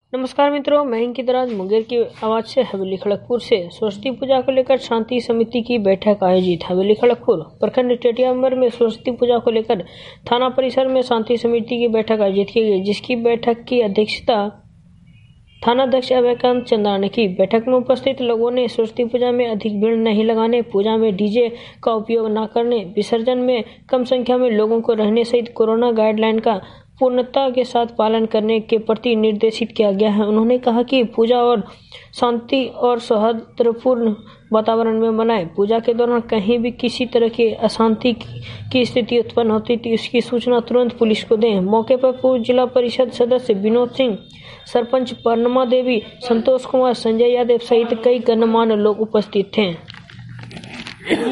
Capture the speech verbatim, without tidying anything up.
नमस्कार मित्रों, मैं अंकित राज मुंगेर की आवाज से हवेली खड़गपुर से सरस्वती पूजा को लेकर शांति समिति की बैठक आयोजित। हवेली खड़गपुर प्रखंड टेटियाम्बर में सरस्वती पूजा को लेकर थाना परिसर में शांति समिति की बैठक आयोजित की गई, जिसकी बैठक की अध्यक्षता थानाध्यक्ष अभयकांत चंद्रा ने की। बैठक में उपस्थित लोगों ने सरस्वती पूजा में अधिक भीड़ नहीं लगाने, पूजा में डीजे का उपयोग न करने, विसर्जन में कम संख्या में लोगों को रहने सहित कोरोना गाइडलाइन का पूर्णता के साथ पालन करने के प्रति निर्देशित किया गया है। उन्होंने कहा कि पूजा और शांति और सौहार्दपूर्ण वातावरण में मनाएं। पूजा के दौरान कहीं भी किसी तरह की अशांति की स्थिति उत्पन्न होती थी, इसकी सूचना तुरंत पुलिस को दें। मौके पर पूर्व जिला परिषद सदस्य विनोद सिंह, सरपंच परमा देवी, संतोष कुमार, संजय यादव सहित कई गणमान्य लोग उपस्थित थे।